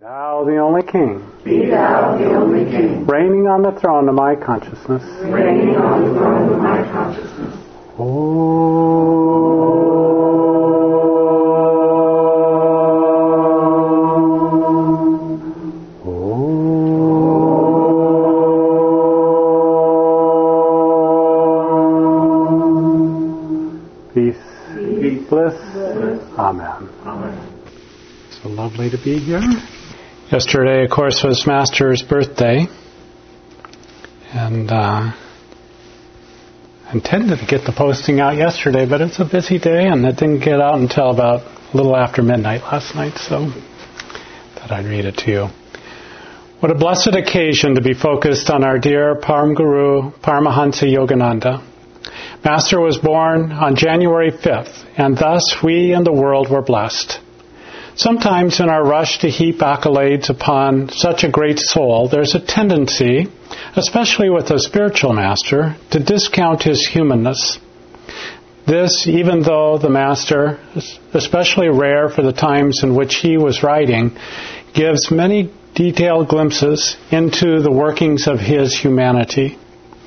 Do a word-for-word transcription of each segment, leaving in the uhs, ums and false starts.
Thou the only King, be thou the only King, reigning on the throne of my consciousness, reigning on the throne of my consciousness. Peace, Peace. Bliss. Bliss. Amen. Amen. So lovely to be here. Yesterday, of course, was Master's birthday, and uh, intended to get the posting out yesterday, but it's a busy day, and it didn't get out until about a little after midnight last night, so thought I'd read it to you. What a blessed occasion to be focused on our dear Param Guru, Paramahansa Yogananda. Master was born on January fifth, and thus we and the world were blessed. Sometimes in our rush to heap accolades upon such a great soul, there's a tendency, especially with a spiritual master, to discount his humanness. This, even though the master, especially rare for the times in which he was writing, gives many detailed glimpses into the workings of his humanity.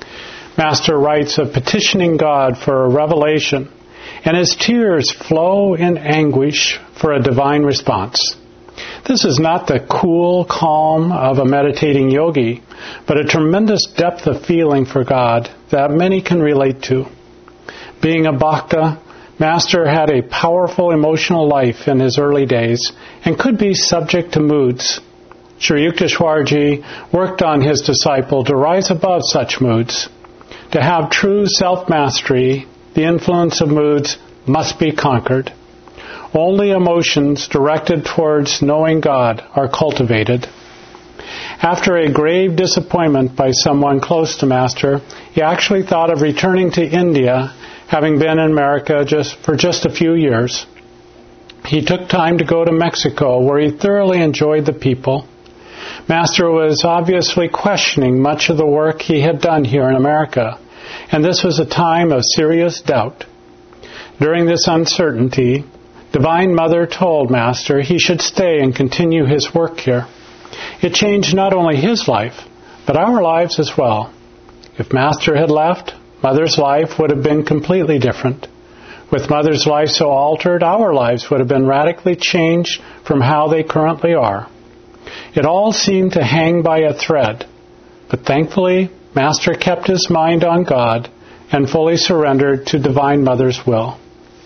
Master writes of petitioning God for a revelation, and his tears flow in anguish for a divine response. This is not the cool calm of a meditating yogi, but a tremendous depth of feeling for God that many can relate to. Being a bhakta, Master had a powerful emotional life in his early days and could be subject to moods. Sri Yukteswarji worked on his disciple to rise above such moods. To have true self-mastery, the influence of moods must be conquered. Only emotions directed towards knowing God are cultivated. After a grave disappointment by someone close to Master, he actually thought of returning to India, having been in America just for just a few years. He took time to go to Mexico, where he thoroughly enjoyed the people. Master was obviously questioning much of the work he had done here in America, and this was a time of serious doubt. During this uncertainty, Divine Mother told Master he should stay and continue his work here. It changed not only his life, but our lives as well. If Master had left, Mother's life would have been completely different. With Mother's life so altered, our lives would have been radically changed from how they currently are. It all seemed to hang by a thread, but thankfully, Master kept his mind on God and fully surrendered to Divine Mother's will.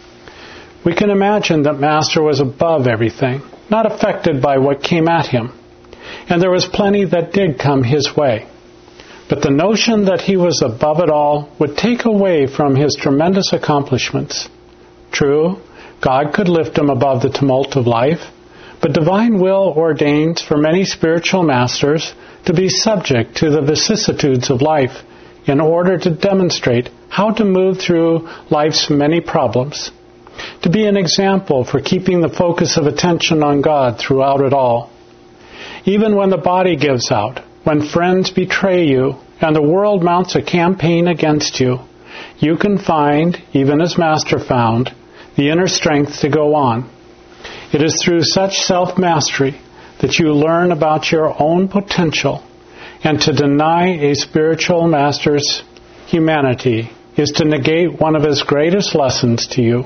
We can imagine that Master was above everything, not affected by what came at him, and there was plenty that did come his way. But the notion that he was above it all would take away from his tremendous accomplishments. True, God could lift him above the tumult of life, but divine will ordains for many spiritual masters to be subject to the vicissitudes of life in order to demonstrate how to move through life's many problems, to be an example for keeping the focus of attention on God throughout it all. Even when the body gives out, when friends betray you, and the world mounts a campaign against you, you can find, even as Master found, the inner strength to go on. It is through such self-mastery that you learn about your own potential, and to deny a spiritual master's humanity is to negate one of his greatest lessons to you.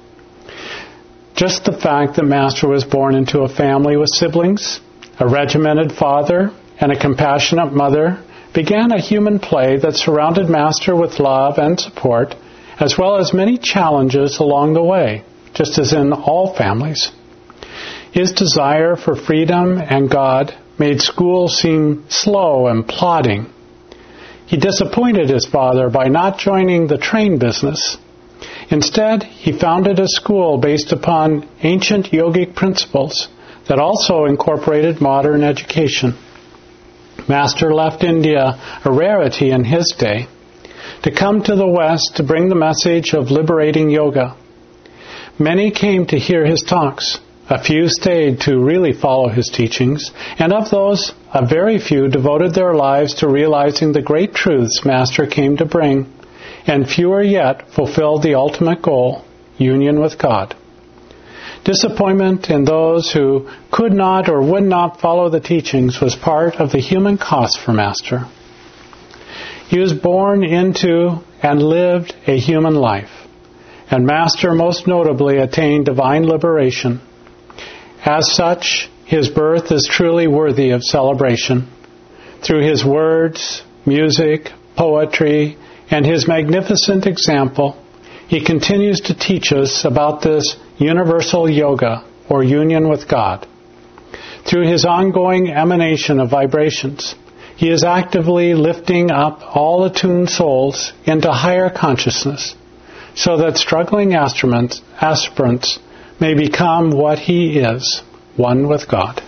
Just the fact that Master was born into a family with siblings, a regimented father, and a compassionate mother began a human play that surrounded Master with love and support, as well as many challenges along the way, just as in all families. His desire for freedom and God made school seem slow and plodding. He disappointed his father by not joining the train business. Instead, he founded a school based upon ancient yogic principles that also incorporated modern education. Master left India, a rarity in his day, to come to the West to bring the message of liberating yoga. Many came to hear his talks. A few stayed to really follow his teachings, and of those, a very few devoted their lives to realizing the great truths Master came to bring, and fewer yet fulfilled the ultimate goal, union with God. Disappointment in those who could not or would not follow the teachings was part of the human cost for Master. He was born into and lived a human life, and Master most notably attained divine liberation. As such, his birth is truly worthy of celebration. Through his words, music, poetry, and his magnificent example, he continues to teach us about this universal yoga, or union with God. Through his ongoing emanation of vibrations, he is actively lifting up all attuned souls into higher consciousness, so that struggling aspirants, aspirants may become what he is, one with God.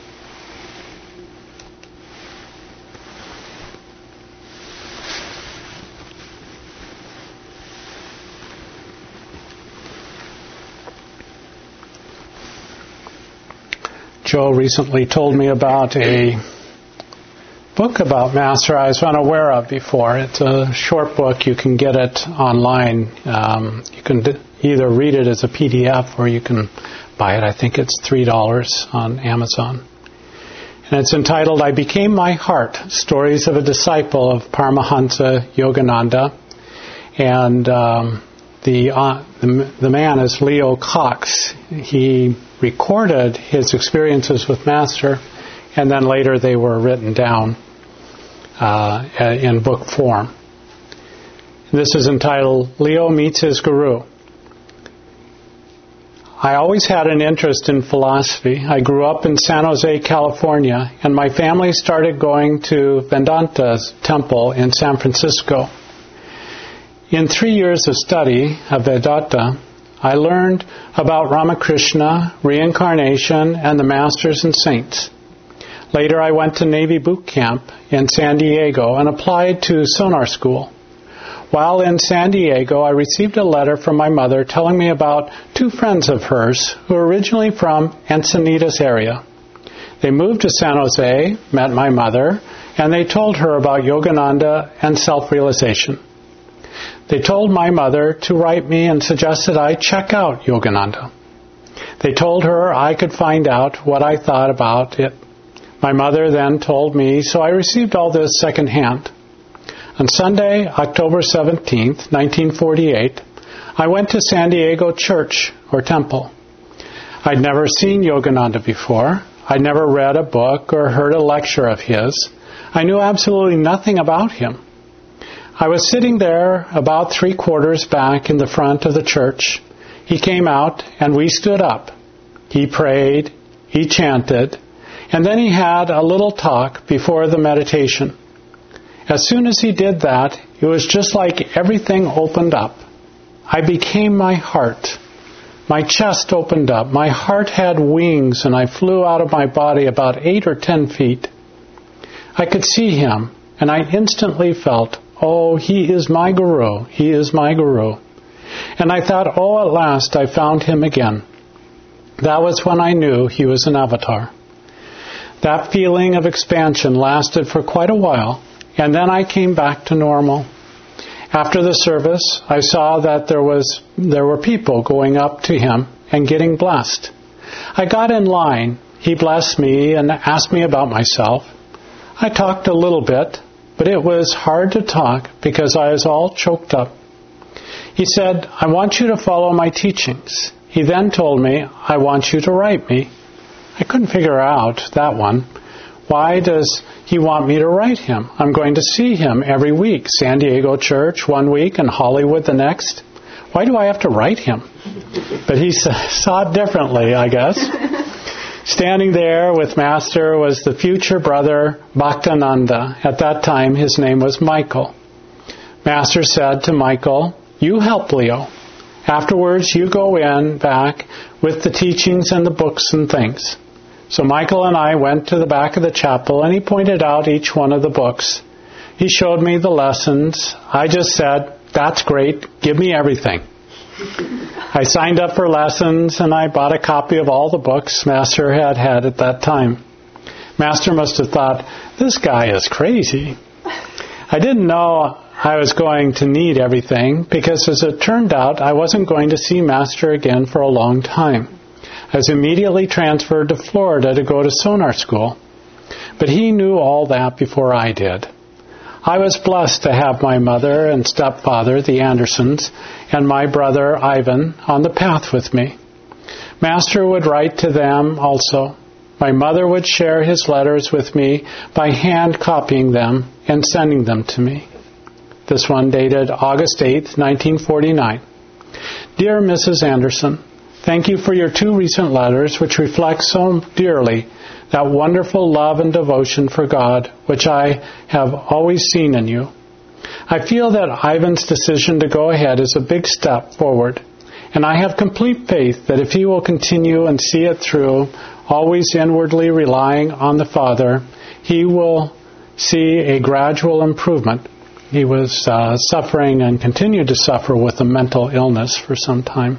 Joe recently told me about a book about Master I was unaware of before. It's a short book. You can get it online. Um, you can d- either read it as a P D F or you can buy it. I think it's three dollars on Amazon. And it's entitled, I Became My Heart, Stories of a Disciple of Paramahansa Yogananda. And um, the, uh, the the man is Leo Cox. He recorded his experiences with Master, and then later they were written down uh, in book form. This is entitled, Leo Meets His Guru. I always had an interest in philosophy. I grew up in San Jose, California, and my family started going to Vedanta's temple in San Francisco. In three years of study of Vedanta, I learned about Ramakrishna, reincarnation, and the masters and saints. Later, I went to Navy boot camp in San Diego and applied to Sonar School. While in San Diego, I received a letter from my mother telling me about two friends of hers who were originally from Encinitas area. They moved to San Jose, met my mother, and they told her about Yogananda and self-realization. They told my mother to write me and suggested I check out Yogananda. They told her I could find out what I thought about it. My mother then told me, so I received all this secondhand. On Sunday, October seventeenth, nineteen forty-eight, I went to San Diego Church or Temple. I'd never seen Yogananda before. I'd never read a book or heard a lecture of his. I knew absolutely nothing about him. I was sitting there about three quarters back in the front of the church. He came out and we stood up. He prayed, he chanted, and then he had a little talk before the meditation. As soon as he did that, it was just like everything opened up. I became my heart. My chest opened up. My heart had wings and I flew out of my body about eight or ten feet. I could see him and I instantly felt, oh, he is my guru. He is my guru. And I thought, oh, at last I found him again. That was when I knew he was an avatar. That feeling of expansion lasted for quite a while, and then I came back to normal. After the service, I saw that there was there were people going up to him and getting blessed. I got in line. He blessed me and asked me about myself. I talked a little bit, but it was hard to talk because I was all choked up. He said, I want you to follow my teachings. He then told me, I want you to write me. I couldn't figure out that one. Why does he want me to write him? I'm going to see him every week. San Diego Church one week and Hollywood the next. Why do I have to write him? But he saw it differently, I guess. Standing there with Master was the future brother Bhaktananda. At that time, his name was Michael. Master said to Michael, you help Leo. Afterwards, you go in back with the teachings and the books and things. So Michael and I went to the back of the chapel and he pointed out each one of the books. He showed me the lessons. I just said, that's great. Give me everything. I signed up for lessons and I bought a copy of all the books Master had had at that time. Master must have thought, this guy is crazy. I didn't know I was going to need everything because as it turned out, I wasn't going to see Master again for a long time. I was immediately transferred to Florida to go to sonar school, but he knew all that before I did. I was blessed to have my mother and stepfather, the Andersons, and my brother Ivan on the path with me. Master would write to them also. My mother would share his letters with me by hand copying them and sending them to me. This one dated August eighth, nineteen forty-nine. Dear Missus Anderson, thank you for your two recent letters, which reflect so dearly that wonderful love and devotion for God, which I have always seen in you. I feel that Ivan's decision to go ahead is a big step forward, and I have complete faith that if he will continue and see it through, always inwardly relying on the Father, he will see a gradual improvement. He was uh, suffering and continued to suffer with a mental illness for some time.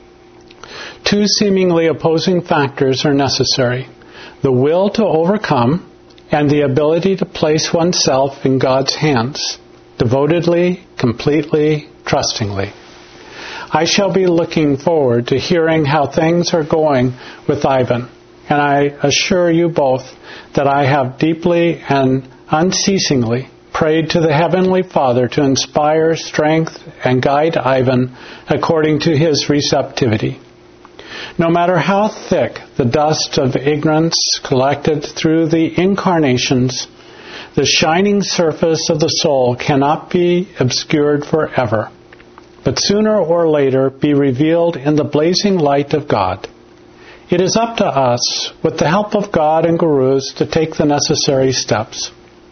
Two seemingly opposing factors are necessary: the will to overcome and the ability to place oneself in God's hands, devotedly, completely, trustingly. I shall be looking forward to hearing how things are going with Ivan, and I assure you both that I have deeply and unceasingly prayed to the Heavenly Father to inspire, strength, and guide Ivan according to his receptivity. No matter how thick the dust of ignorance collected through the incarnations, the shining surface of the soul cannot be obscured forever, but sooner or later be revealed in the blazing light of God. It is up to us, with the help of God and gurus, to take the necessary steps.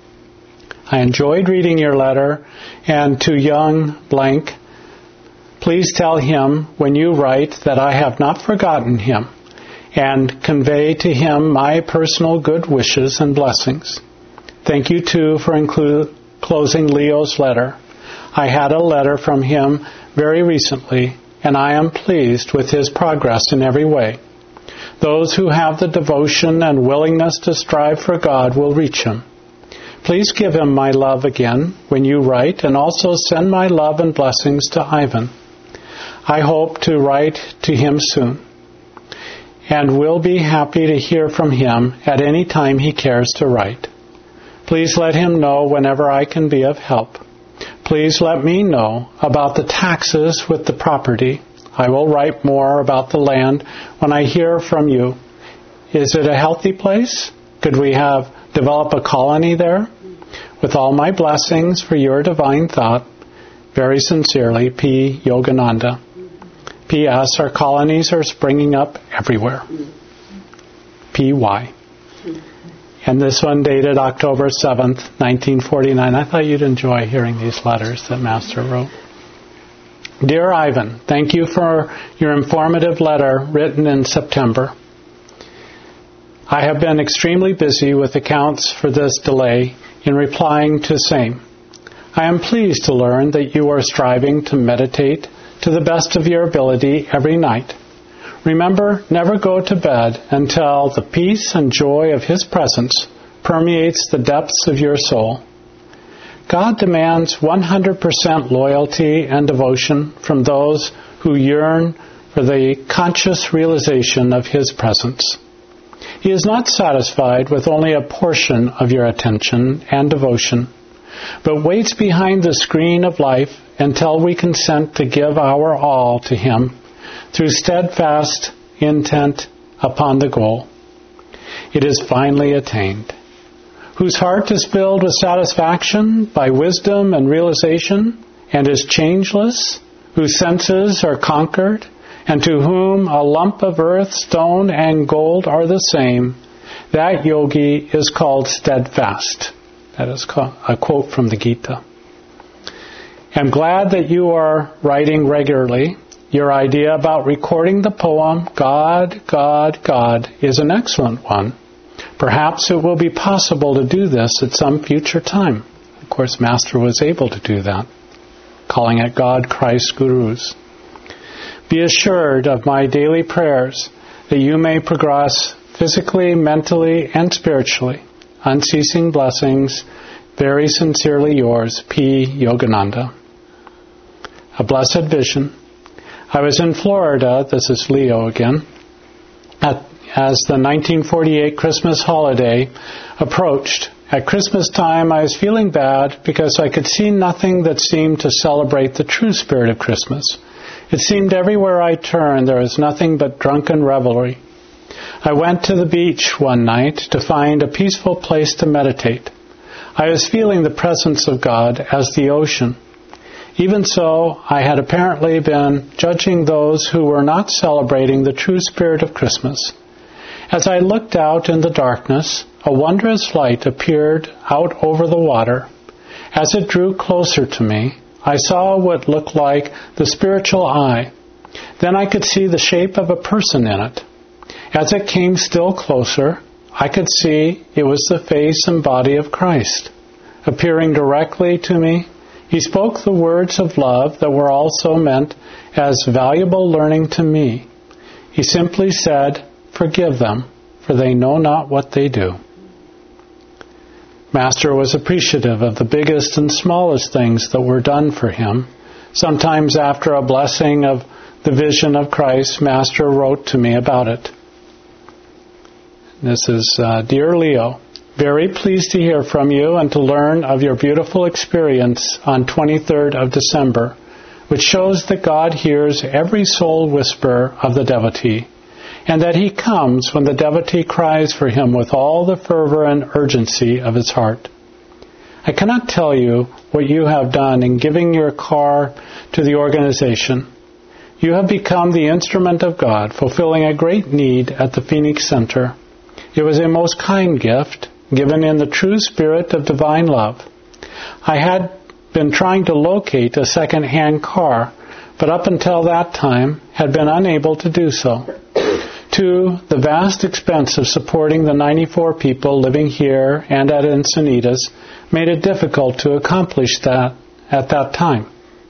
I enjoyed reading your letter, and to young blank, please tell him when you write that I have not forgotten him, and convey to him my personal good wishes and blessings. Thank you, too, for inclu- closing Leo's letter. I had a letter from him very recently, and I am pleased with his progress in every way. Those who have the devotion and willingness to strive for God will reach him. Please give him my love again when you write, and also send my love and blessings to Ivan. I hope to write to him soon, and will be happy to hear from him at any time he cares to write. Please let him know whenever I can be of help. Please let me know about the taxes with the property. I will write more about the land when I hear from you. Is it a healthy place? Could we have develop a colony there? With all my blessings for your divine thought, very sincerely, P. Yogananda. P S. Our colonies are springing up everywhere. P Y. And this one dated October seventh, nineteen forty-nine. I thought you'd enjoy hearing these letters that Master wrote. Dear Ivan, thank you for your informative letter written in September. I have been extremely busy with accounts for this delay in replying to same. I am pleased to learn that you are striving to meditate to the best of your ability every night. Remember, never go to bed until the peace and joy of His presence permeates the depths of your soul. God demands one hundred percent loyalty and devotion from those who yearn for the conscious realization of His presence. He is not satisfied with only a portion of your attention and devotion, but waits behind the screen of life until we consent to give our all to Him through steadfast intent upon the goal. It is finally attained. Whose heart is filled with satisfaction by wisdom and realization, and is changeless, whose senses are conquered, and to whom a lump of earth, stone, and gold are the same, that yogi is called steadfast. That is a quote from the Gita. I'm glad that you are writing regularly. Your idea about recording the poem, God, God, God, is an excellent one. Perhaps it will be possible to do this at some future time. Of course, Master was able to do that, calling it God, Christ, Gurus. Be assured of my daily prayers that you may progress physically, mentally, and spiritually. Unceasing blessings. Very sincerely yours, P. Yogananda. A blessed vision. I was in Florida, this is Leo again, At, as the nineteen forty-eight Christmas holiday approached, at Christmas time I was feeling bad because I could see nothing that seemed to celebrate the true spirit of Christmas. It seemed everywhere I turned there was nothing but drunken revelry. I went to the beach one night to find a peaceful place to meditate. I was feeling the presence of God as the ocean. Even so, I had apparently been judging those who were not celebrating the true spirit of Christmas. As I looked out in the darkness, a wondrous light appeared out over the water. As it drew closer to me, I saw what looked like the spiritual eye. Then I could see the shape of a person in it. As it came still closer, I could see it was the face and body of Christ. Appearing directly to me, he spoke the words of love that were also meant as valuable learning to me. He simply said, "Forgive them, for they know not what they do." Master was appreciative of the biggest and smallest things that were done for him. Sometimes after a blessing of the vision of Christ, Master wrote to me about it. This is, uh, Dear Leo, very pleased to hear from you and to learn of your beautiful experience on twenty-third of December, which shows that God hears every soul whisper of the devotee, and that he comes when the devotee cries for him with all the fervor and urgency of his heart. I cannot tell you what you have done in giving your car to the organization. You have become the instrument of God, fulfilling a great need at the Phoenix Center. It was a most kind gift, given in the true spirit of divine love. I had been trying to locate a second-hand car, but up until that time had been unable to do so. Two, the vast expense of supporting the ninety-four people living here and at Encinitas made it difficult to accomplish that at that time.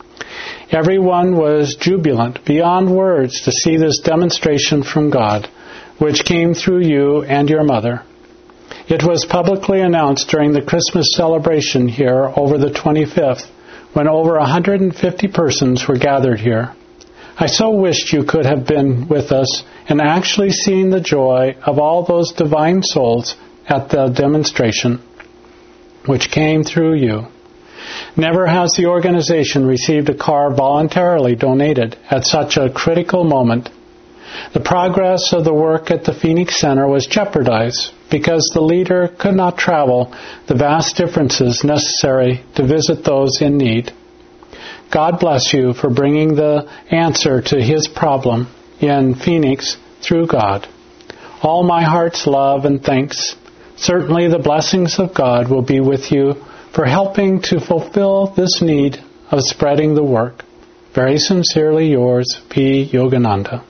Everyone was jubilant beyond words to see this demonstration from God, which came through you and your mother. It was publicly announced during the Christmas celebration here over the twenty-fifth, when over one hundred fifty persons were gathered here. I so wished you could have been with us and actually seen the joy of all those divine souls at the demonstration, which came through you. Never has the organization received a car voluntarily donated at such a critical moment. The progress of the work at the Phoenix Center was jeopardized because the leader could not travel the vast differences necessary to visit those in need. God bless you for bringing the answer to his problem in Phoenix through God. All my heart's love and thanks. Certainly the blessings of God will be with you for helping to fulfill this need of spreading the work. Very sincerely yours, P. Yogananda.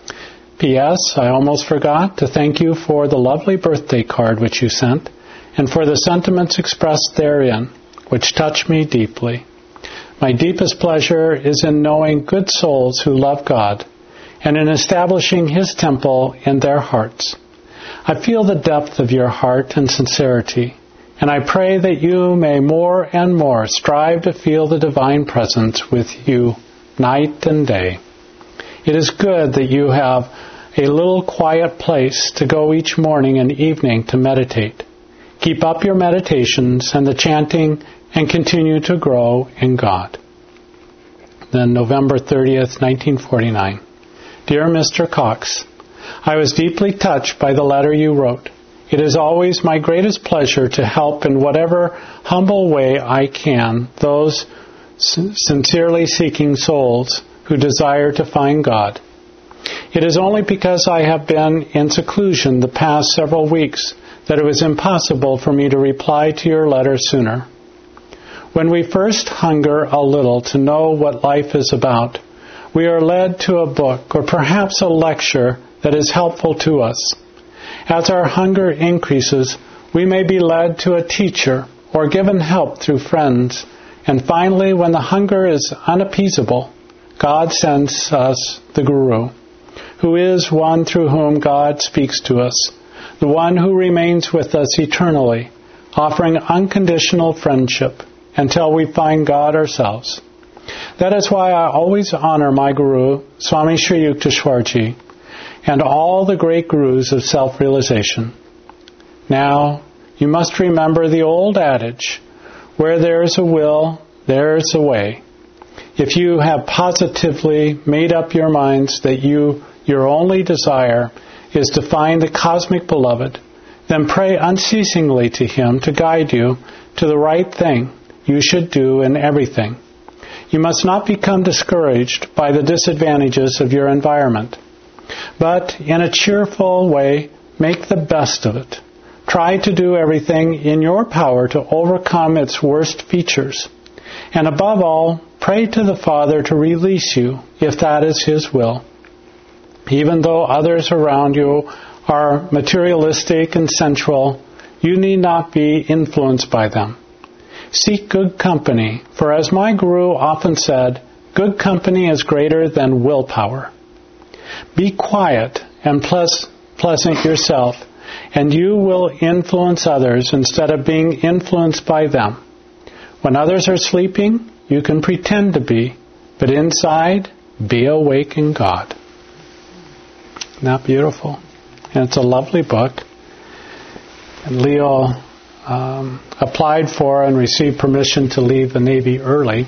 P S. I almost forgot to thank you for the lovely birthday card which you sent and for the sentiments expressed therein, which touch me deeply. My deepest pleasure is in knowing good souls who love God and in establishing his temple in their hearts. I feel the depth of your heart and sincerity, and I pray that you may more and more strive to feel the divine presence with you night and day. It is good that you have a little quiet place to go each morning and evening to meditate. Keep up your meditations and the chanting and continue to grow in God. Then November thirtieth, nineteen forty-nine. Dear Mister Cox, I was deeply touched by the letter you wrote. It is always my greatest pleasure to help in whatever humble way I can those sincerely seeking souls who desire to find God. It is only because I have been in seclusion the past several weeks that it was impossible for me to reply to your letter sooner. When we first hunger a little to know what life is about, we are led to a book or perhaps a lecture that is helpful to us. As our hunger increases, we may be led to a teacher or given help through friends, and finally, when the hunger is unappeasable, God sends us the Guru, who is one through whom God speaks to us, the one who remains with us eternally, offering unconditional friendship until we find God ourselves. That is why I always honor my Guru, Swami Sri Yukteswarji. and all the great gurus of self-realization. Now, you must remember the old adage, where there is a will, there is a way. If you have positively made up your minds that you, your only desire is to find the cosmic beloved, then pray unceasingly to him to guide you to the right thing you should do in everything. You must not become discouraged by the disadvantages of your environment, but in a cheerful way, make the best of it. Try to do everything in your power to overcome its worst features. And above all, pray to the Father to release you, if that is His will. Even though others around you are materialistic and sensual, you need not be influenced by them. Seek good company, for as my Guru often said, good company is greater than willpower. Be quiet and pleasant yourself, and you will influence others instead of being influenced by them. When others are sleeping, you can pretend to be, but inside, be awake in God. Isn't that beautiful? And it's a lovely book. And Leo um, applied for and received permission to leave the Navy early.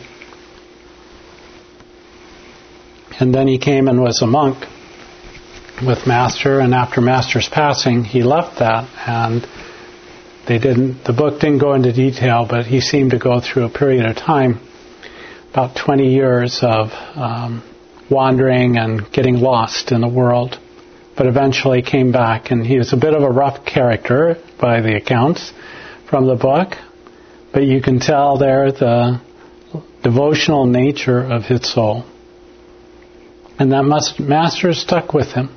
And then he came and was a monk with Master, and after Master's passing, he left that, and they didn't. The book didn't go into detail, but he seemed to go through a period of time, about twenty years of um, wandering and getting lost in the world, but eventually came back, and he was a bit of a rough character by the accounts from the book, but you can tell there the devotional nature of his soul. And that must, Master stuck with him.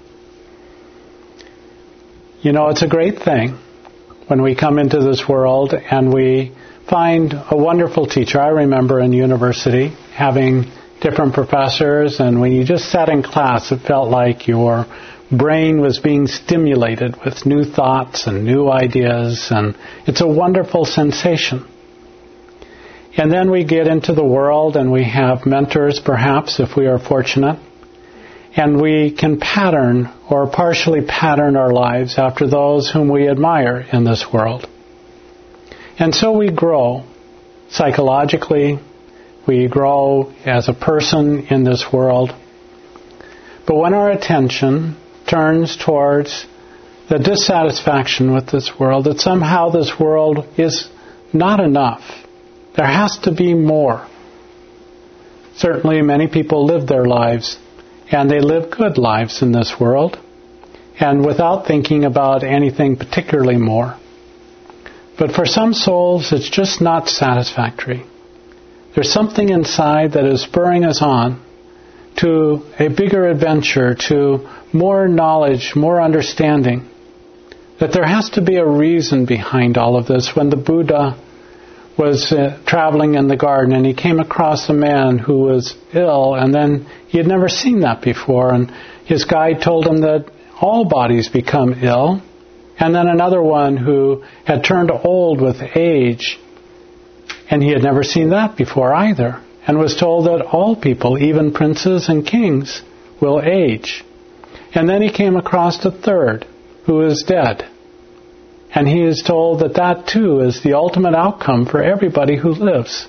You know, it's a great thing when we come into this world and we find a wonderful teacher. I remember in university having different professors, and when you just sat in class, it felt like your brain was being stimulated with new thoughts and new ideas, and it's a wonderful sensation. And then we get into the world and we have mentors, perhaps, if we are fortunate, and we can pattern or partially pattern our lives after those whom we admire in this world. And so we grow psychologically, we grow as a person in this world. But when our attention turns towards the dissatisfaction with this world, that somehow this world is not enough, there has to be more. Certainly many people live their lives, and they live good lives in this world, and without thinking about anything particularly more. But for some souls, it's just not satisfactory. There's something inside that is spurring us on to a bigger adventure, to more knowledge, more understanding. That there has to be a reason behind all of this. When the Buddha was uh, traveling in the garden and he came across a man who was ill, and then he had never seen that before, and his guide told him that all bodies become ill. And then another one who had turned old with age, and he had never seen that before either, and was told that all people, even princes and kings, will age. And then he came across a third who is dead. And he is told that that too is the ultimate outcome for everybody who lives.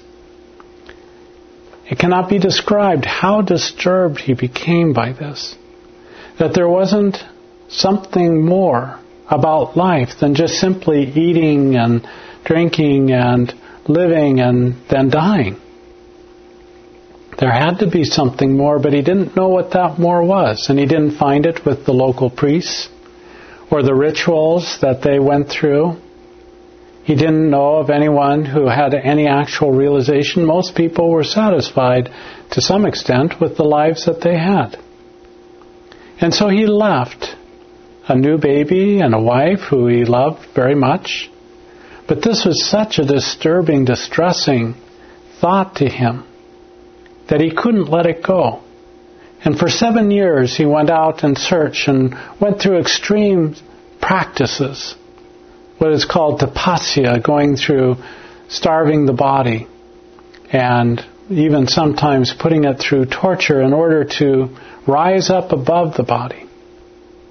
It cannot be described how disturbed he became by this. That there wasn't something more about life than just simply eating and drinking and living and then dying. There had to be something more, but he didn't know what that more was, and he didn't find it with the local priests or the rituals that they went through. He didn't know of anyone who had any actual realization. Most people were satisfied to some extent with the lives that they had. And so he left a new baby and a wife who he loved very much. But this was such a disturbing, distressing thought to him that he couldn't let it go. And for seven years he went out and searched and went through extreme practices, what is called tapasya, going through starving the body and even sometimes putting it through torture in order to rise up above the body.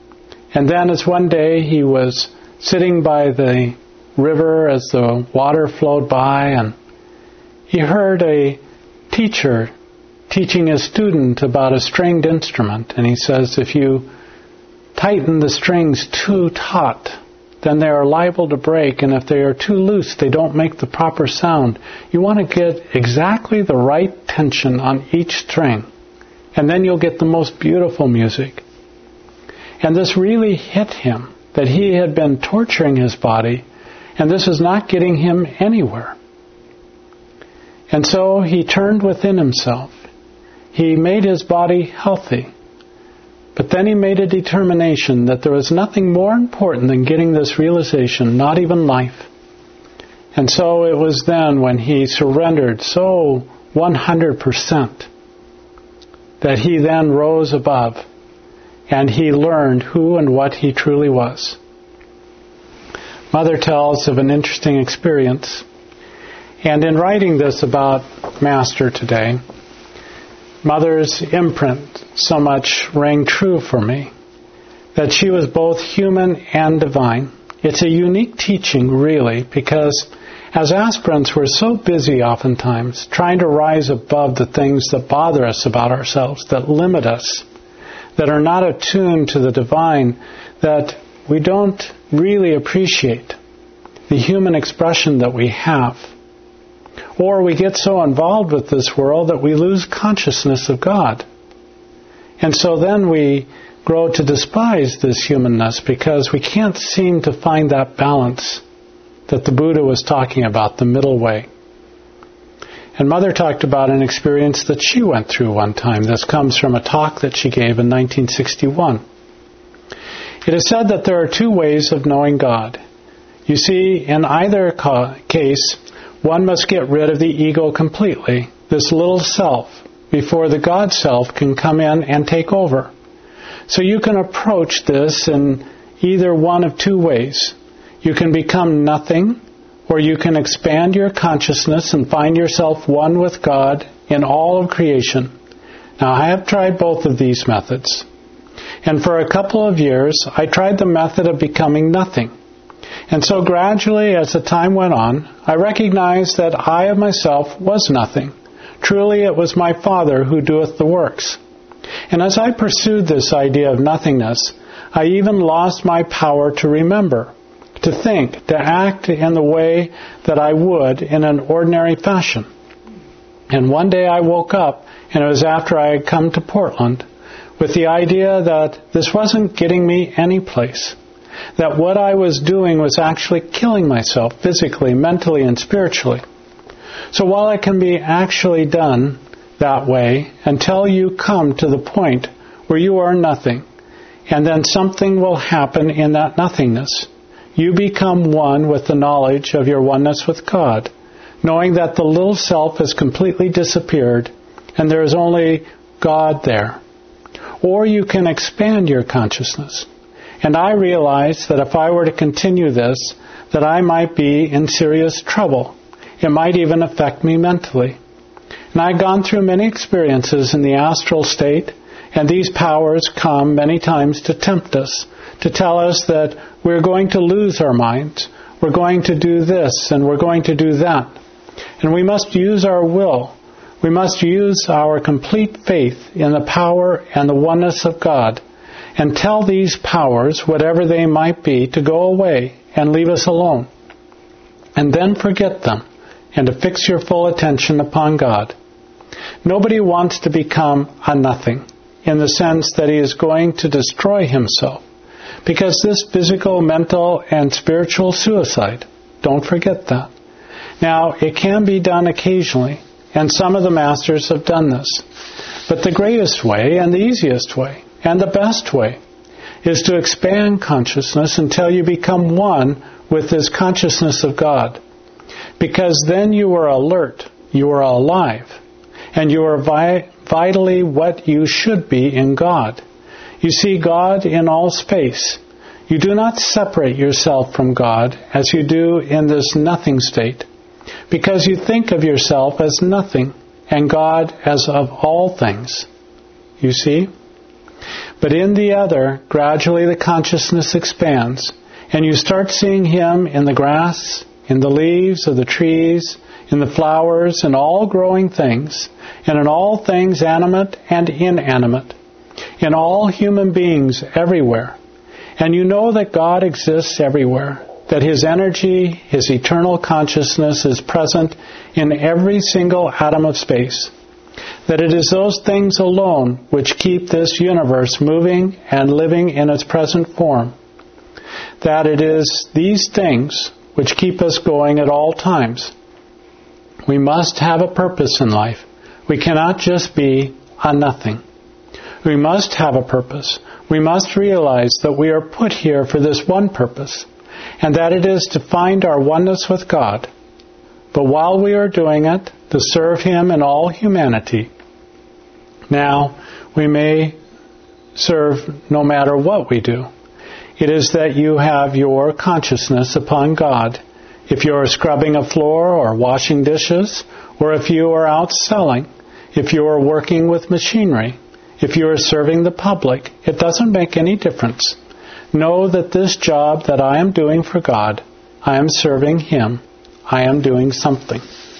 And then as one day he was sitting by the river as the water flowed by, and he heard a teacher teaching a student about a stringed instrument. And he says, if you tighten the strings too taut, then they are liable to break, and if they are too loose, they don't make the proper sound. You want to get exactly the right tension on each string, and then you'll get the most beautiful music. And this really hit him, that he had been torturing his body, and this is not getting him anywhere. And so he turned within himself. He made his body healthy. But then he made a determination that there was nothing more important than getting this realization, not even life. And so it was then when he surrendered so one hundred percent that he then rose above and he learned who and what he truly was. Mother tells of an interesting experience. And in writing this about Master today, Mother's imprint so much rang true for me, that she was both human and divine. It's a unique teaching, really, because as aspirants we're so busy oftentimes trying to rise above the things that bother us about ourselves, that limit us, that are not attuned to the divine, that we don't really appreciate the human expression that we have. Or we get so involved with this world that we lose consciousness of God. And so then we grow to despise this humanness because we can't seem to find that balance that the Buddha was talking about, the middle way. And Mother talked about an experience that she went through one time. This comes from a talk that she gave in nineteen sixty-one. It is said that there are two ways of knowing God. You see, in either ca- case, one must get rid of the ego completely, this little self, before the God self can come in and take over. So you can approach this in either one of two ways. You can become nothing, or you can expand your consciousness and find yourself one with God in all of creation. Now, I have tried both of these methods. And for a couple of years, I tried the method of becoming nothing. And so gradually, as the time went on, I recognized that I of myself was nothing. Truly it was my Father who doeth the works. And as I pursued this idea of nothingness, I even lost my power to remember, to think, to act in the way that I would in an ordinary fashion. And one day I woke up, and it was after I had come to Portland, with the idea that this wasn't getting me any place. That what I was doing was actually killing myself physically, mentally, and spiritually. So while it can be actually done that way, until you come to the point where you are nothing, and then something will happen in that nothingness. You become one with the knowledge of your oneness with God, knowing that the little self has completely disappeared, and there is only God there. Or you can expand your consciousness. And I realized that if I were to continue this, that I might be in serious trouble. It might even affect me mentally. And I've gone through many experiences in the astral state, and these powers come many times to tempt us, to tell us that we're going to lose our minds, we're going to do this, and we're going to do that. And we must use our will. We must use our complete faith in the power and the oneness of God, and tell these powers, whatever they might be, to go away and leave us alone. And then forget them, and to fix your full attention upon God. Nobody wants to become a nothing, in the sense that he is going to destroy himself. Because this physical, mental, and spiritual suicide, don't forget that. Now, it can be done occasionally, and some of the masters have done this. But the greatest way, and the easiest way, and the best way is to expand consciousness until you become one with this consciousness of God. Because then you are alert, you are alive, and you are vi- vitally what you should be in God. You see God in all space. You do not separate yourself from God as you do in this nothing state, because you think of yourself as nothing and God as of all things. You see? But in the other, gradually the consciousness expands, and you start seeing Him in the grass, in the leaves of the trees, in the flowers, in all growing things, and in all things animate and inanimate, in all human beings everywhere. And you know that God exists everywhere, that His energy, His eternal consciousness is present in every single atom of space, that it is those things alone which keep this universe moving and living in its present form, that it is these things which keep us going at all times. We must have a purpose in life. We cannot just be a nothing. We must have a purpose. We must realize that we are put here for this one purpose, and that it is to find our oneness with God. But while we are doing it, to serve Him and all humanity. Now, we may serve no matter what we do. It is that you have your consciousness upon God. If you are scrubbing a floor or washing dishes, or if you are out selling, if you are working with machinery, if you are serving the public, it doesn't make any difference. Know that this job that I am doing for God, I am serving Him. I am doing something.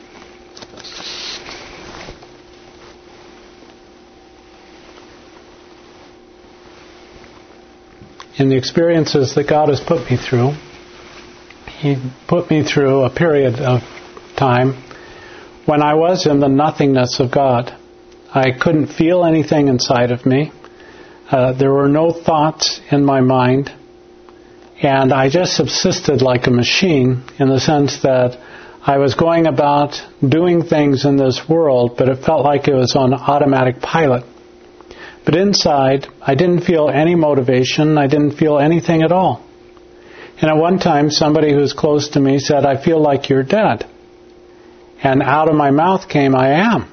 In the experiences that God has put me through, He put me through a period of time when I was in the nothingness of God. I couldn't feel anything inside of me. Uh, there were no thoughts in my mind. And I just subsisted like a machine in the sense that I was going about doing things in this world, but it felt like it was on automatic pilot. But inside, I didn't feel any motivation. I didn't feel anything at all. And at one time, somebody who was close to me said, "I feel like you're dead." And out of my mouth came, "I am."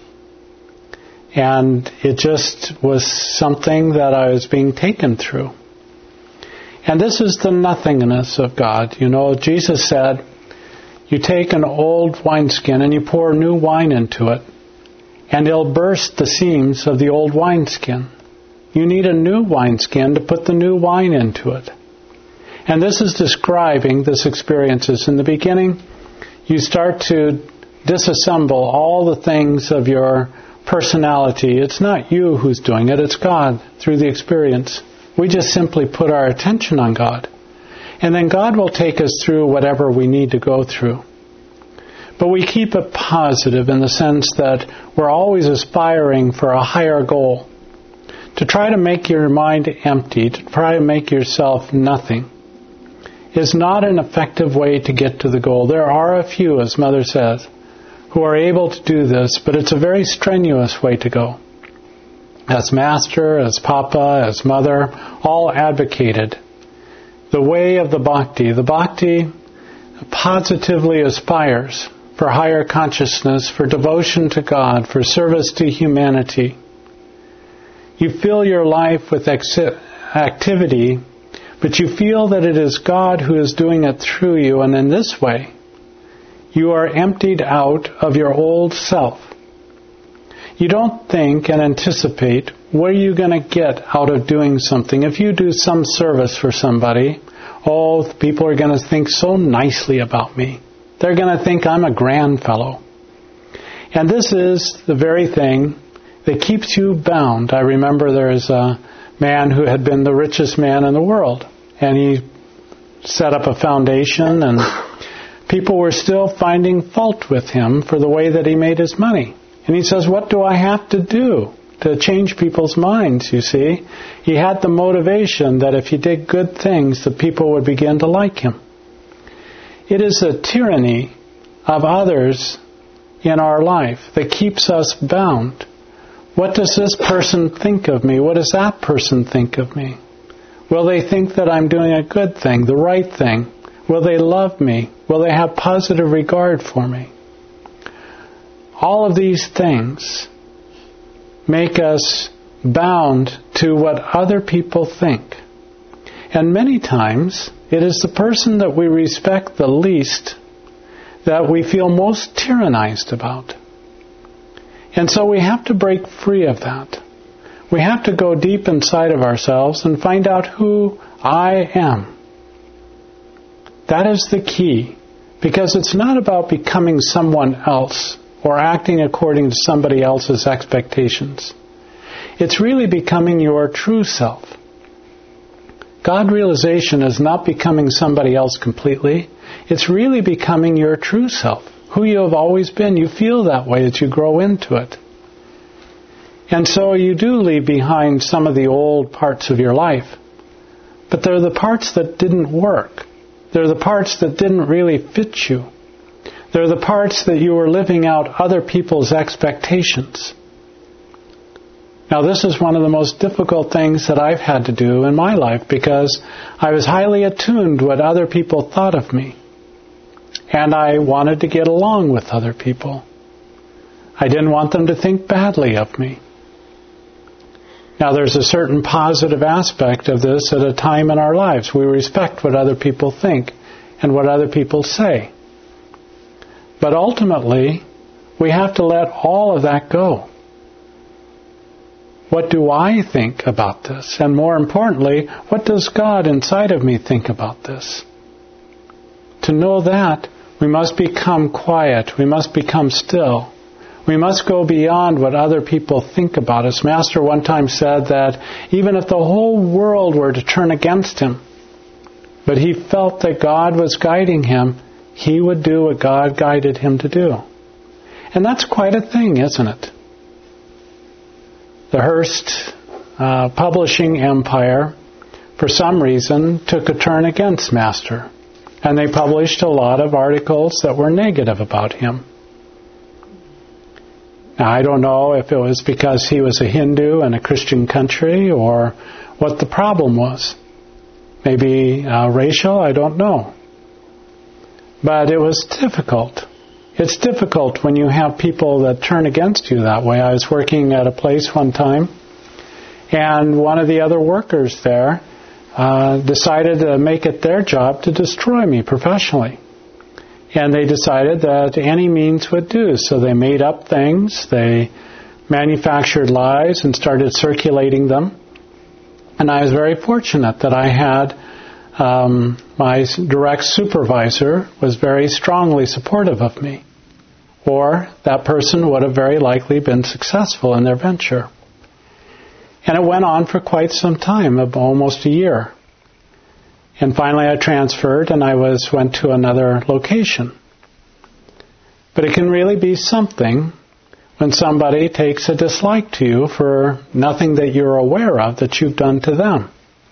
And it just was something that I was being taken through. And this is the nothingness of God. You know, Jesus said, you take an old wineskin and you pour new wine into it, and it'll burst the seams of the old wineskin. You need a new wineskin to put the new wine into it. And this is describing this experiences. In the beginning, you start to disassemble all the things of your personality. It's not you who's doing it, it's God through the experience. We just simply put our attention on God. And then God will take us through whatever we need to go through. But we keep it positive in the sense that we're always aspiring for a higher goal. To try to make your mind empty, to try to make yourself nothing, is not an effective way to get to the goal. There are a few, as Mother says, who are able to do this, but it's a very strenuous way to go. As Master, as Papa, as Mother, all advocated the way of the Bhakti. The Bhakti positively aspires for higher consciousness, for devotion to God, for service to humanity. You fill your life with activity, but you feel that it is God who is doing it through you, and in this way, you are emptied out of your old self. You don't think and anticipate what are you going to get out of doing something. If you do some service for somebody, oh, people are going to think so nicely about me. They're going to think I'm a grand fellow. And this is the very thing that keeps you bound. I remember there's a man who had been the richest man in the world, and he set up a foundation, and people were still finding fault with him for the way that he made his money. And he says, what do I have to do to change people's minds, you see? He had the motivation that if he did good things, the people would begin to like him. It is a tyranny of others in our life that keeps us bound. What does this person think of me? What does that person think of me? Will they think that I'm doing a good thing, the right thing? Will they love me? Will they have positive regard for me? All of these things make us bound to what other people think. And many times, it is the person that we respect the least that we feel most tyrannized about. And so we have to break free of that. We have to go deep inside of ourselves and find out who I am. That is the key, because it's not about becoming someone else or acting according to somebody else's expectations. It's really becoming your true self. God realization is not becoming somebody else completely. It's really becoming your true self, who you have always been. You feel that way as you grow into it. And so you do leave behind some of the old parts of your life. But they're the parts that didn't work. They're the parts that didn't really fit you. They're the parts that you were living out other people's expectations. Now, this is one of the most difficult things that I've had to do in my life, because I was highly attuned to what other people thought of me. And I wanted to get along with other people. I didn't want them to think badly of me. Now, there's a certain positive aspect of this at a time in our lives. We respect what other people think and what other people say. But ultimately, we have to let all of that go. What do I think about this? And more importantly, what does God inside of me think about this? To know that, we must become quiet. We must become still. We must go beyond what other people think about us. Master one time said that even if the whole world were to turn against him, but he felt that God was guiding him, he would do what God guided him to do. And that's quite a thing, isn't it? The Hearst uh, publishing empire, for some reason, took a turn against Master. And they published a lot of articles that were negative about him. Now, I don't know if it was because he was a Hindu in a Christian country or what the problem was. Maybe uh, racial, I don't know. But it was difficult. It's difficult when you have people that turn against you that way. I was working at a place one time, and one of the other workers there uh, decided to make it their job to destroy me professionally. And they decided that any means would do. So they made up things, they manufactured lies and started circulating them. And I was very fortunate that I had um, my direct supervisor was very strongly supportive of me. Or that person would have very likely been successful in their venture. And it went on for quite some time, almost a year. And finally I transferred and I was went to another location. But it can really be something when somebody takes a dislike to you for nothing that you're aware of that you've done to them.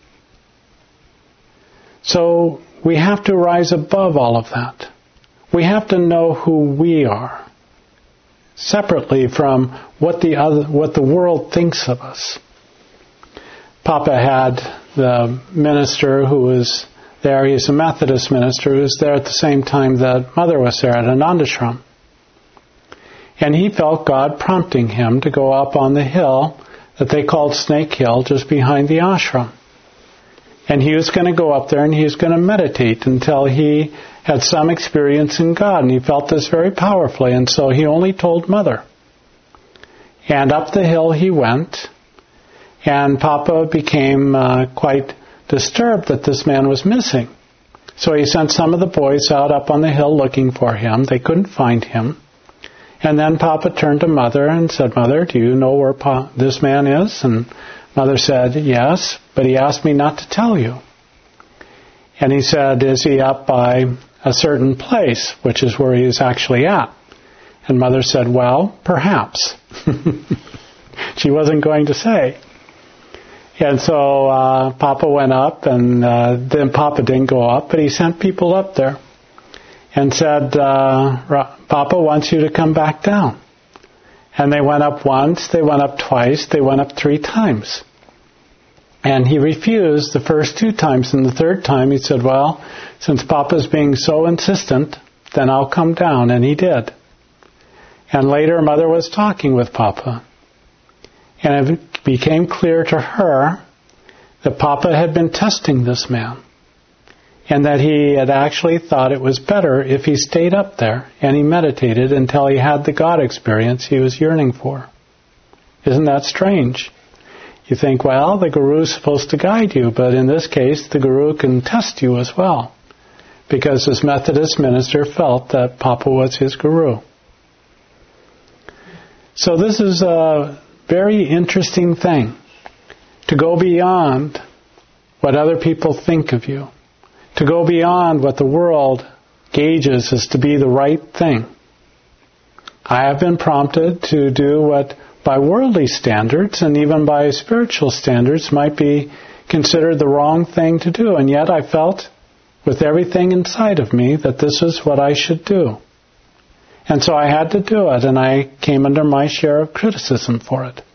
So we have to rise above all of that. We have to know who we are, separately from what the other, what the world thinks of us. Papa had the minister who was there, he's a Methodist minister, who was there at the same time that Mother was there at Anandashram. And he felt God prompting him to go up on the hill that they called Snake Hill, just behind the ashram. And he was going to go up there and he was going to meditate until he had some experience in God. And he felt this very powerfully, and so he only told Mother. And up the hill he went. And Papa became uh, quite disturbed that this man was missing. So he sent some of the boys out up on the hill looking for him. They couldn't find him. And then Papa turned to Mother and said, Mother, do you know where pa- this man is? And Mother said, yes, but he asked me not to tell you. And he said, is he up by a certain place, which is where he is actually at? And Mother said, well, perhaps. She wasn't going to say. And so uh, Papa went up, and uh, then Papa didn't go up, but he sent people up there and said, uh, Papa wants you to come back down. And they went up once, they went up twice, they went up three times. And he refused the first two times, and the third time he said, well, since Papa's being so insistent, then I'll come down, and he did. And later Mother was talking with Papa. And it became clear to her that Papa had been testing this man, and that he had actually thought it was better if he stayed up there and he meditated until he had the God experience he was yearning for. Isn't that strange? You think, well, the Guru is supposed to guide you, but in this case, the Guru can test you as well, because this Methodist minister felt that Papa was his Guru. So this is a very interesting thing, to go beyond what other people think of you, to go beyond what the world gauges as to be the right thing. I have been prompted to do what by worldly standards and even by spiritual standards might be considered the wrong thing to do, and yet I felt with everything inside of me that this is what I should do. And so I had to do it, and I came under my share of criticism for it.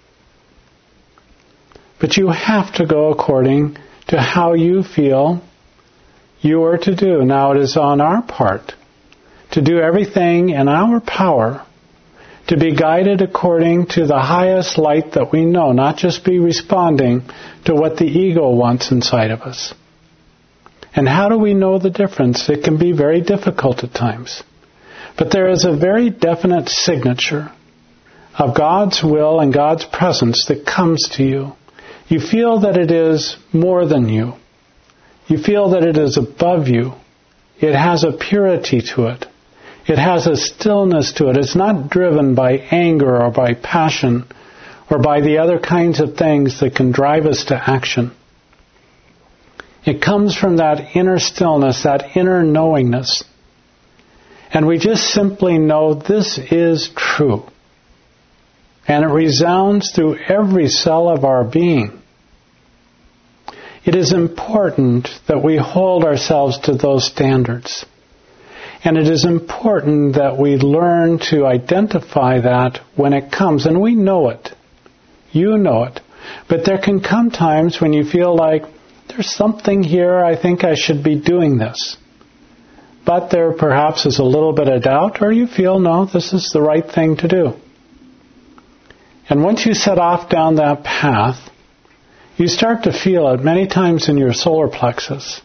But you have to go according to how you feel you are to do. Now it is on our part to do everything in our power to be guided according to the highest light that we know, not just be responding to what the ego wants inside of us. And how do we know the difference? It can be very difficult at times. But there is a very definite signature of God's will and God's presence that comes to you. You feel that it is more than you. You feel that it is above you. It has a purity to it. It has a stillness to it. It's not driven by anger or by passion or by the other kinds of things that can drive us to action. It comes from that inner stillness, that inner knowingness. And we just simply know this is true. And it resounds through every cell of our being. It is important that we hold ourselves to those standards. And it is important that we learn to identify that when it comes. And we know it. You know it. But there can come times when you feel like, there's something here, I think I should be doing this. But there perhaps is a little bit of doubt, or you feel, no, this is the right thing to do. And once you set off down that path, you start to feel it many times in your solar plexus.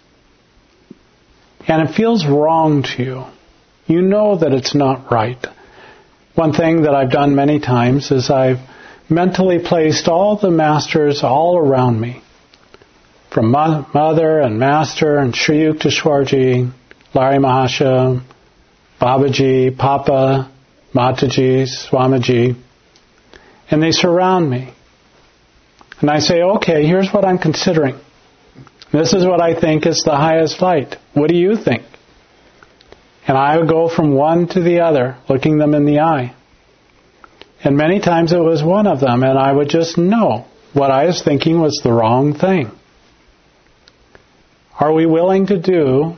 And it feels wrong to you. You know that it's not right. One thing that I've done many times is I've mentally placed all the masters all around me. From Mother and Master and Sri Yukteswarji, Larry Mahasaya, Babaji, Papa, Mataji, Swamiji. And they surround me. And I say, okay, here's what I'm considering. This is what I think is the highest light. What do you think? And I would go from one to the other, looking them in the eye. And many times it was one of them, and I would just know what I was thinking was the wrong thing. Are we willing to do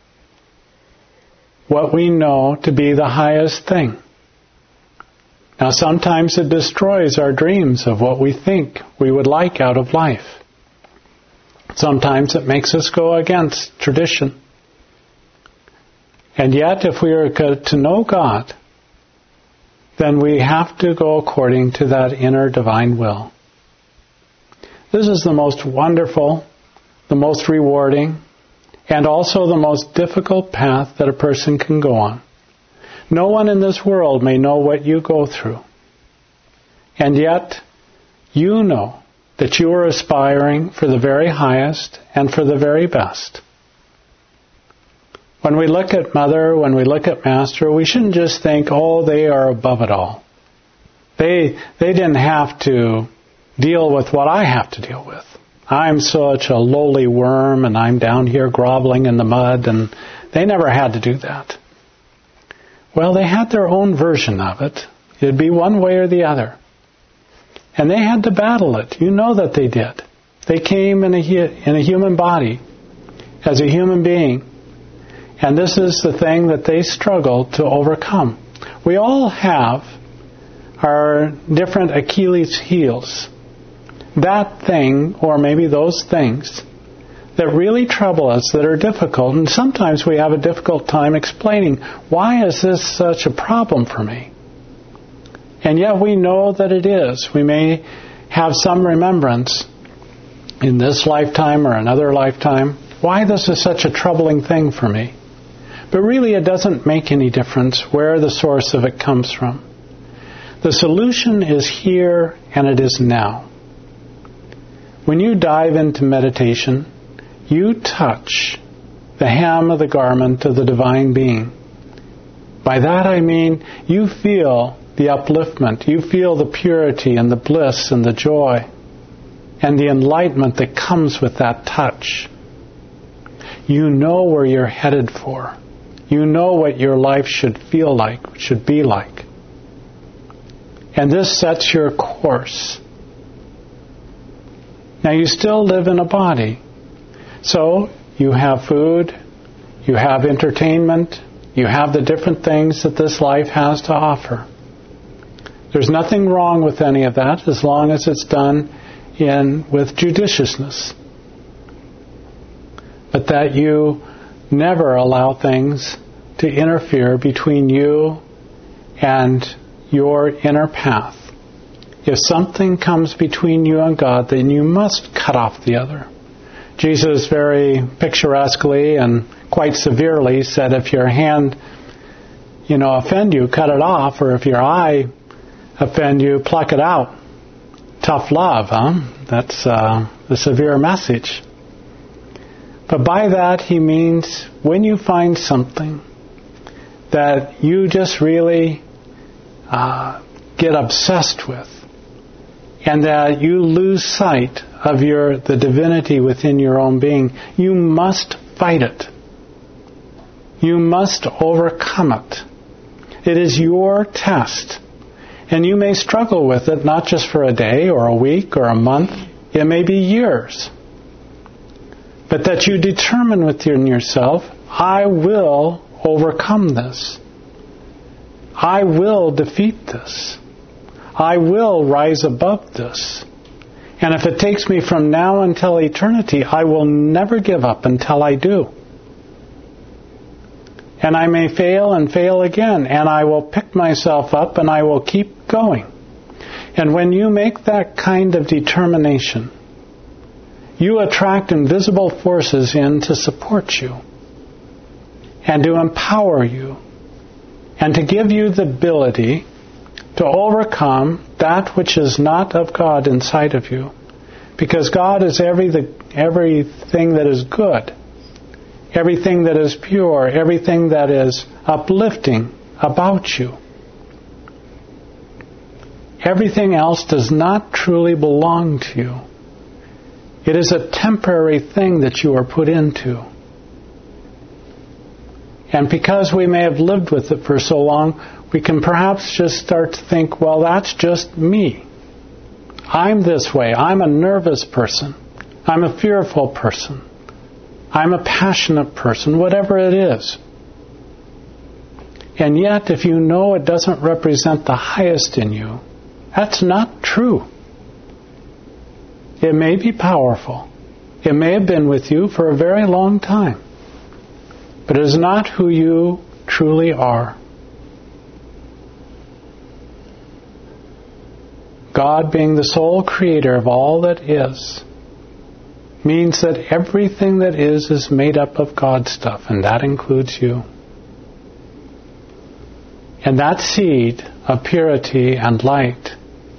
what we know to be the highest thing? Now, sometimes it destroys our dreams of what we think we would like out of life. Sometimes it makes us go against tradition. And yet, if we are to know God, then we have to go according to that inner divine will. This is the most wonderful, the most rewarding, and also the most difficult path that a person can go on. No one in this world may know what you go through. And yet, you know that you are aspiring for the very highest and for the very best. When we look at Mother, when we look at Master, we shouldn't just think, oh, they are above it all. They, they didn't have to deal with what I have to deal with. I'm such a lowly worm, and I'm down here groveling in the mud, and they never had to do that. Well, they had their own version of it. It'd be one way or the other. And they had to battle it. You know that they did. They came in a, in a human body, as a human being. And this is the thing that they struggled to overcome. We all have our different Achilles heels. That thing, or maybe those things, that really trouble us, that are difficult, and sometimes we have a difficult time explaining, why is this such a problem for me? And yet we know that it is. We may have some remembrance in this lifetime or another lifetime, why this is such a troubling thing for me. But really it doesn't make any difference where the source of it comes from. The solution is here and it is now. When you dive into meditation, you touch the hem of the garment of the divine being. By that I mean you feel the upliftment, you feel the purity and the bliss and the joy and the enlightenment that comes with that touch. You know where you're headed for. You know what your life should feel like, should be like. And this sets your course. Now you still live in a body. So you have food, you have entertainment, you have the different things that this life has to offer. There's nothing wrong with any of that as long as it's done in with judiciousness. But that you never allow things to interfere between you and your inner path. If something comes between you and God, then you must cut off the other. Jesus very picturesquely and quite severely said, if your hand, you know, offend you, cut it off, or if your eye offend you, pluck it out. Tough love, huh? That's uh, the severe message. But by that he means when you find something that you just really uh, get obsessed with, and that you lose sight of your the divinity within your own being, you must fight it. You must overcome it. It is your test. And you may struggle with it not just for a day or a week or a month. It may be years. But that you determine within yourself, I will overcome this. I will defeat this. I will rise above this. And if it takes me from now until eternity, I will never give up until I do. And I may fail and fail again, and I will pick myself up and I will keep going. And when you make that kind of determination, you attract invisible forces in to support you and to empower you and to give you the ability to overcome that which is not of God inside of you. Because God is every the, everything that is good, everything that is pure, everything that is uplifting about you. Everything else does not truly belong to you. It is a temporary thing that you are put into. And because we may have lived with it for so long, we can perhaps just start to think, well, that's just me. I'm this way. I'm a nervous person. I'm a fearful person. I'm a passionate person, whatever it is. And yet, if you know it doesn't represent the highest in you, that's not true. It may be powerful. It may have been with you for a very long time. But it is not who you truly are. God being the sole creator of all that is means that everything that is is made up of God stuff, and that includes you. And that seed of purity and light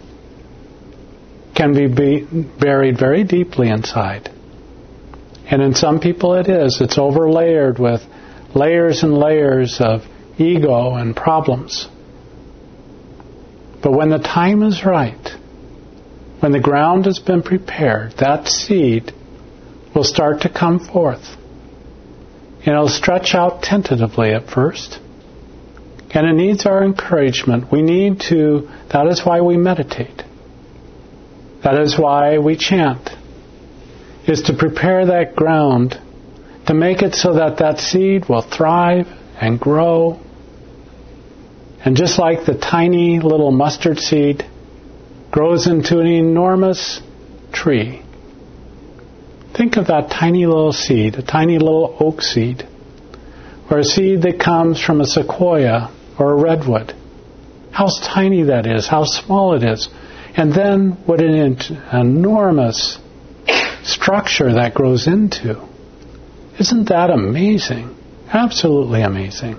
can be, be buried very deeply inside. And in some people it is. It's overlayered with layers and layers of ego and problems. But when the time is right, when the ground has been prepared, that seed will start to come forth. And it'll stretch out tentatively at first. And it needs our encouragement. We need to, that is why we meditate. That is why we chant. Is to prepare that ground, to make it so that that seed will thrive and grow. And just like the tiny little mustard seed grows into an enormous tree, think of that tiny little seed, a tiny little oak seed, or a seed that comes from a sequoia or a redwood. How tiny that is, how small it is. And then what an enormous structure that grows into. Isn't that amazing? Absolutely amazing.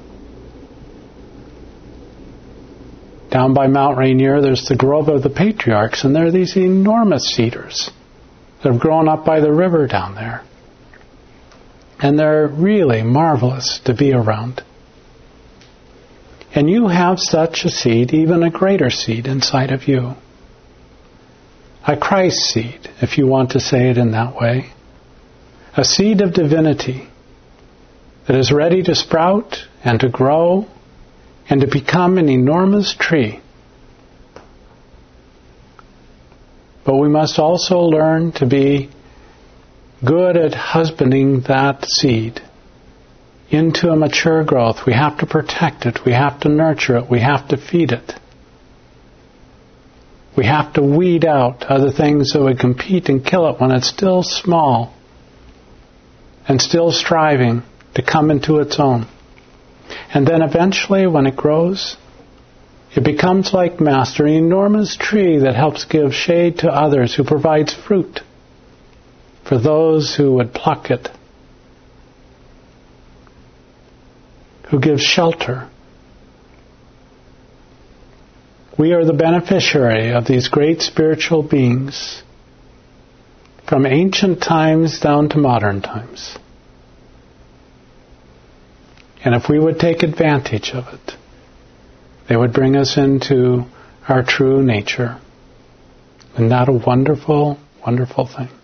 Down by Mount Rainier, there's the Grove of the Patriarchs, and there are these enormous cedars. that have grown up by the river down there. And they're really marvelous to be around. And you have such a seed, even a greater seed inside of you. A Christ seed, if you want to say it in that way. A seed of divinity that is ready to sprout and to grow and to become an enormous tree. But we must also learn to be good at husbanding that seed into a mature growth. We have to protect it. We have to nurture it. We have to feed it. We have to weed out other things that would compete and kill it when it's still small and still striving to come into its own. And then eventually, when it grows, it becomes like Master, an enormous tree that helps give shade to others, who provides fruit for those who would pluck it, who gives shelter. We are the beneficiary of these great spiritual beings from ancient times down to modern times. And if we would take advantage of it, they would bring us into our true nature. Isn't that a wonderful, wonderful thing?